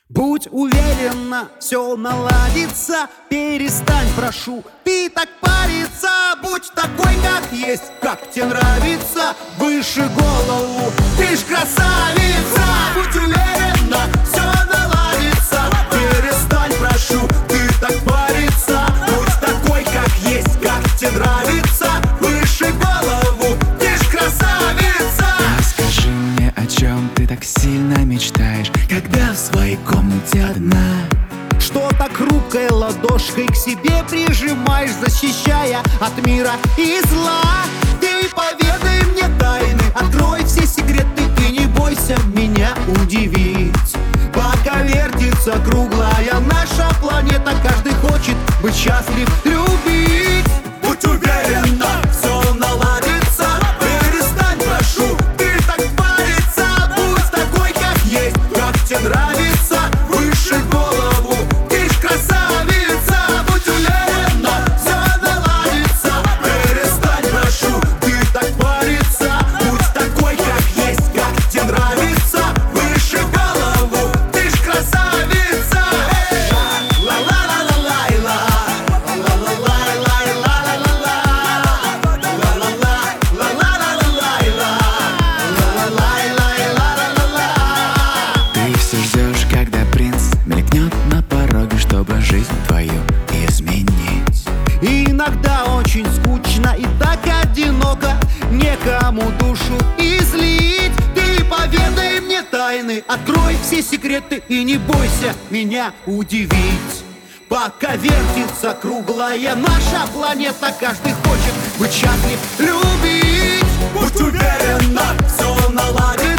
Будь уверена, все наладится. Перестань, прошу, ты так париться. Будь такой, как есть, как тебе нравится. Выше голову, ты ж красавица. Будь уверена, все наладится. Перестань, прошу, ты так париться. Будь такой, как есть, как тебе нравится. Выше голову, ты ж красавица. Расскажи мне, о чем ты так сильно мечтаешь, когда в своей комнате одна. Что так хрупкой ладошкой к себе прижимаешь, защищая от мира и зла. Ты поведай мне тайны, открой все секреты и не бойся меня удивить. Пока вертится круглая наша планета, каждый хочет быть счастлив, любить. Будь уверена, все наладится. Перестань, прошу, ты так париться. Будь такой, как есть, как тебе нравится. Выше голову, ты ж красавица. Будь уверена, все наладится. Перестань, прошу, ты так париться. Будь такой, как есть, как тебе нравится. Выше голову, ты ж красавица. Ла-ла-ла-ла-лайла, Ты все ждешь, когда принц мелькнет на пороге, чтобы жизнь твою изменить. И иногда очень скучно и так одиноко, некому душу излить. Ты поведай мне тайны, открой все секреты и не бойся меня удивить. Пока вертится круглая наша планета, каждый хочет быть счастлив, любить. Будь уверена, все наладится.